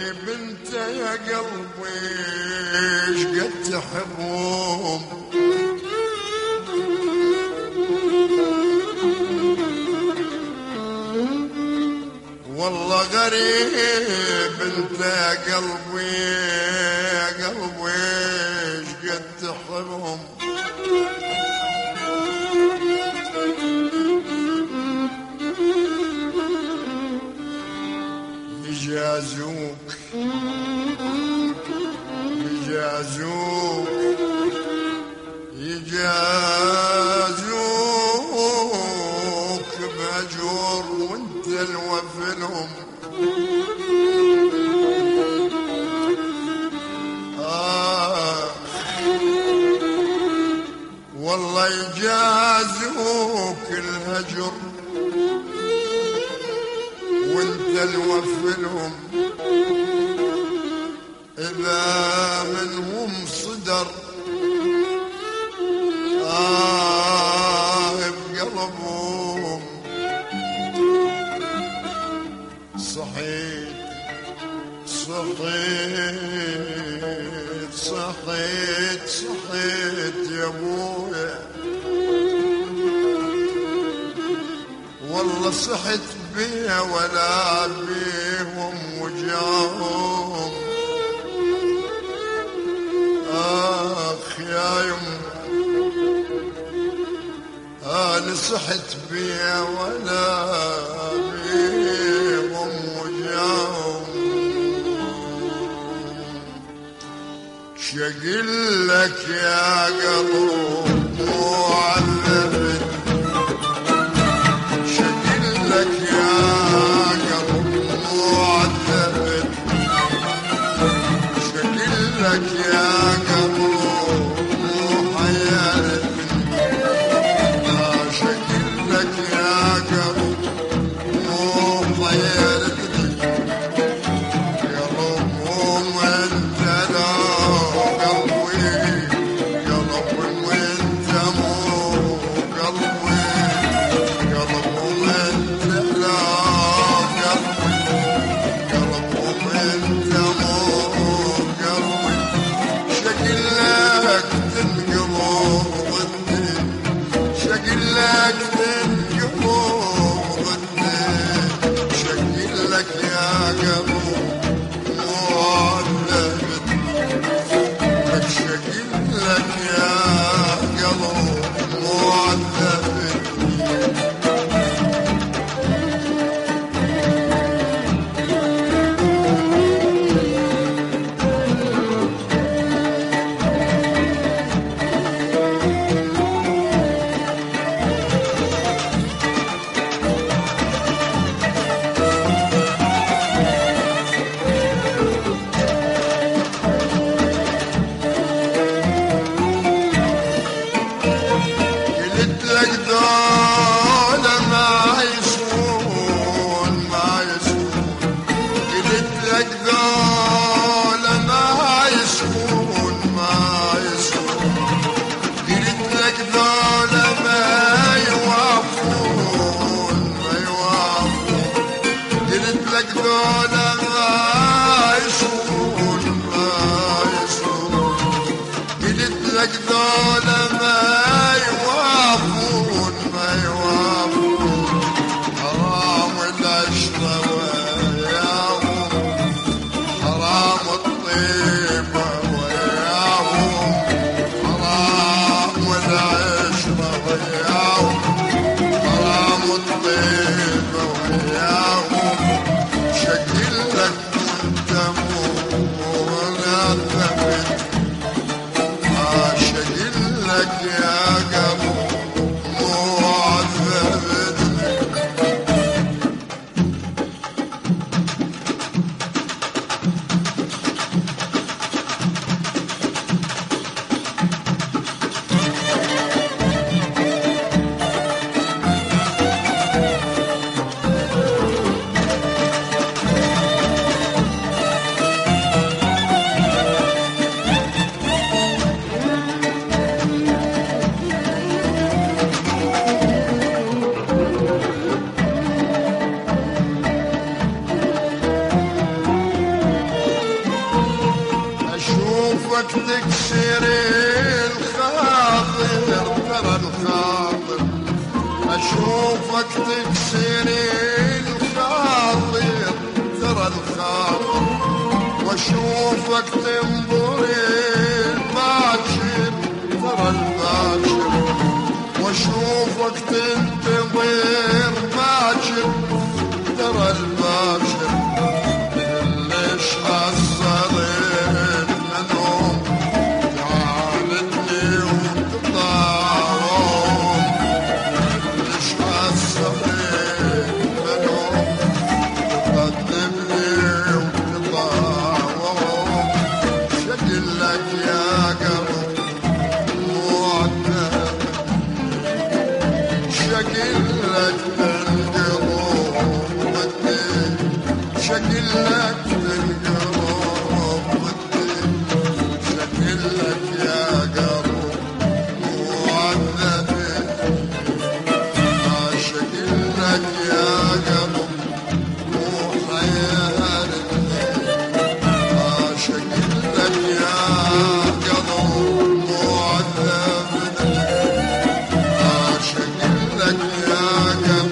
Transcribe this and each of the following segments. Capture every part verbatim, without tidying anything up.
غريب انت يا قلبي ايش قد تحبهم، والله غريب انت يا قلبي يا قلبي ايش قد تحبهم. يجازوك يجازوك يجازوك بأجور وانت الوفلهم. آه والله يجازوك الهجر وانت الوفلهم. إذا منهم صدر آه بقلبهم صحيت صحيت صحيت صحيت يا ابويا، والله صحت بيا ولا بيهم وجاهم. آخ يا يم أنا صحت بيا ولا بيهم وجاهم. شقل لك يا قلب معذب، شقل لك يا قلب معذب، شقل لك يا قلب محير، شقل لك يا قلب محير، قلب وانت لا قلبي، قلب وانت مو قلبي، قلب وانت لا قلبي، قلب وانت مو قلبي. شقل لك تنقلب ضدي، شقل لك تنقلب ضدي، شقل لك يا قلب معذب، لك شقل لك يا قلب معذب. قلت لك دول ما يسوون ما يسوون، قلت لك دول ما يسوون ما يسوون، قلت لك دول ما يوافون ما يوافون، قلت لك دول ما يسوون ما يسوون، قلت لك دول ما يوافون ما يوافون. حرام العشرة وياهم، حرام الطيبة وياهم، حرام العشرة وياهم، حرام الطيبة وياهم. شقل لك وانت مو ولا ثبت، شقل لك يا قلب معذب. اشوفك تكسر الخاطر ترى الخاطر اشوفك تكسر الخاطر ترى الخاطر واشوفك تنظر الباشر ترى الباشر واشوفك تنتظر باكر ترى الباشر ليش هالصريف منهم تعاندني وتطاوم ليش هالصريف منهم تقدمني وتطاوم شكل لك يا قلب معتب شكل لك تنقلوب والدين شكل لك تنقلوب والدين شكل لك يا قلب معذبين ما شكل لك يا قلب محيرني ما شكل لك يا قلب معذبين لك يا قلب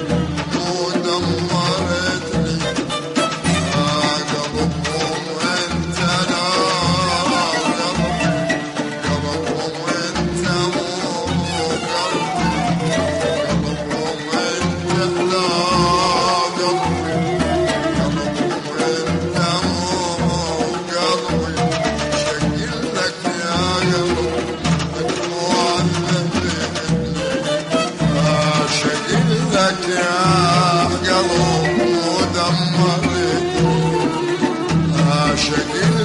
ودمرتني يا قلب وانت لا قلب قلب وانت مو قلبي قلب وانت لا قلبي قلب وانت مو قلبي شكل لك يا قلب شكل لك يا قلب ودمرت شكل